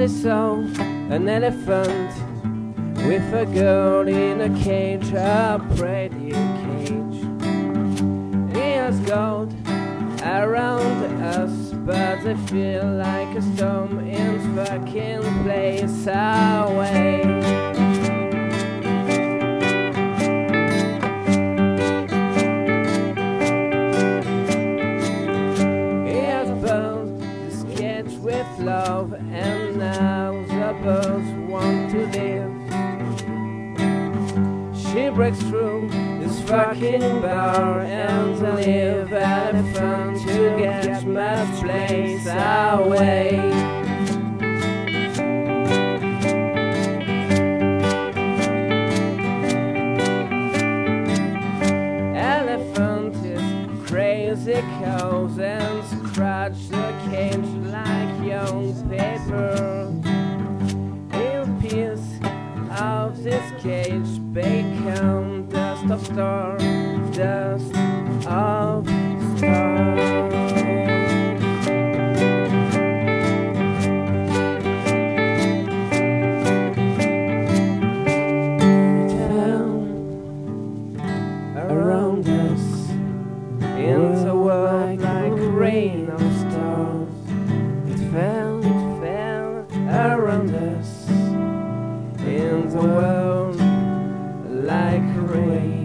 they saw an elephant with a girl in a cage, a pretty cage. He has gold around us, but they feel like a storm in fucking place away. He has built this cage with love, and now the birds want to live. She breaks through this fucking bar and the live elephant to get my place away. Elephant is crazy cows and scratch the cage like young paper. He'll piece out this cage, bacon, dust of stars, dust of stars. Around us, in the world like rain of stars. It fell around us, in the world like rain.